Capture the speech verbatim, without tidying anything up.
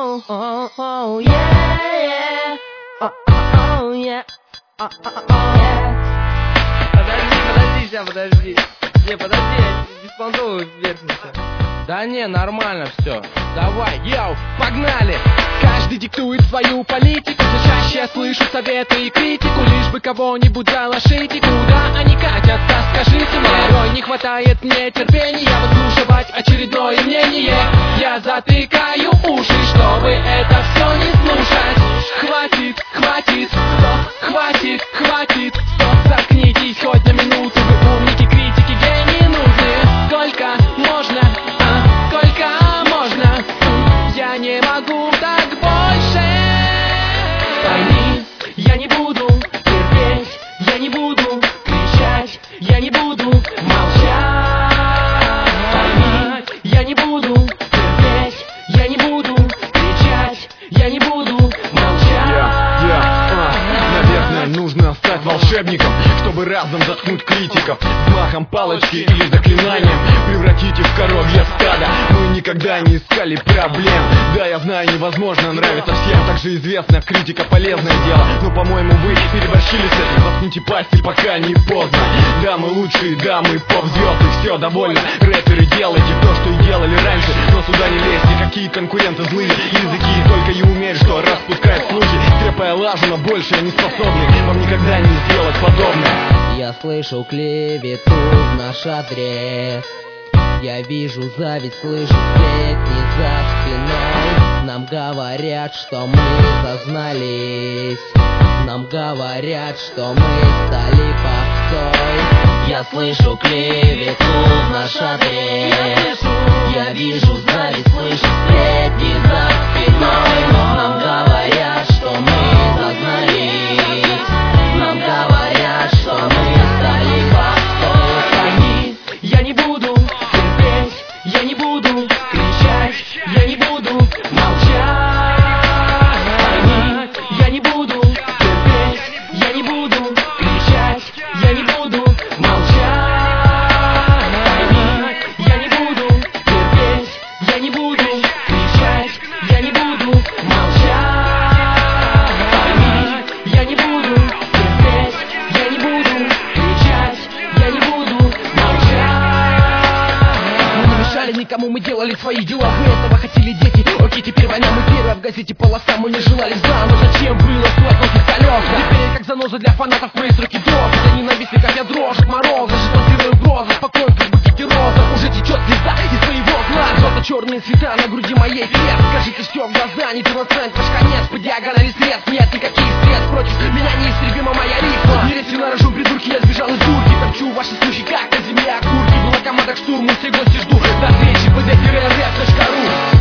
Oh, oh, oh, yeah, yeah. Oh, oh, yeah. Oh, oh, oh, yeah. Подожди, подожди, сейчас, подожди. Не, подожди, я беспонтовый верхний сейчас. Да не, нормально все. Давай, йоу, погнали! Каждый диктует свою политику. Все чаще я слышу советы и критику. Лишь бы кого-нибудь залошить. И куда они катятся, скажите мне. Порой не хватает мне терпения выслушивать очередное мнение. Я затыкаю уши, чтобы это все не слушать. Хватит, хватит, стоп, хватит, хватит, стоп. Заткнитесь хоть на минуту. Вы умники, критики, гении нужны. Сколько можно, а, сколько можно? Я не могу так больше. Пойми, я не буду терпеть, я не буду кричать, я не буду молчать. Пойми, я не буду терпеть, я не буду кричать, я не буду молчать. Yeah, yeah, uh, наверное, нужно стать волшебником, чтобы разом заткнуть критиков взмахом палочки или заклинанием превратить их в коровье стадо. Мы никогда не искали проблем. Да, я знаю, невозможно нравится всем. Также известно, критика полезное дело. Но, по-моему, вы переборщили с этим. Заткните пасти, пока не поздно. Да, мы лучшие, да, мы поп-звезды. Все, довольно, рэперы, делайте то, что и делали раньше. Но сюда не лезьте, какие конкуренты злые языки. Только и умеют, что распускают слухи, трепая лажу, но больше они способны вам никогда не сделать подобное. Я слышу клевету в наш адрес. Я вижу зависть, слышу сплетни за спиной. Нам говорят, что мы зазнались. Нам говорят, что мы стали попсой. Я слышу клевету в наш адрес. Я вижу зависть, слышу сплетни за спиной. Нам говорят, что мы зазнались. Нам говорят, что мы стали попсой. Пойми, я не буду терпеть, я не буду кричать, я не буду молчать. Пойми, я не буду терпеть, я не буду кричать, я не буду молчать. Пойми, я не буду терпеть, я не буду кричать, я не буду молчать. Пойми, я не буду терпеть, я не буду кричать, я не буду молчать. Мы не мешали никому, мы делали свои дела. Вы этого хотели, дети. Окей, теперь война, мы первая в газете полоса. Мы не желали зла, но зачем было слать носить колеса? Теперь как заноза для фанатов мои строки дрожь. Для ненавистников я дрожь от мороза. Жетонсирую угрозы, спокоен, как букеты роза. Уже течет слеза из твоего глаз. Желто-черные цвета на груди моей крест. Скажите все в глаза, не трансцент, ваш конец. По диагонали средств, нет никаких средств против меня неистребима моя рифма. Не лезьте на рожу, придурки, я сбежал из дурки. Топчу ваши слухи, как на земле окурки. Была команда к штурму, все гости жду. До встречи, пдтире рэп точка ру.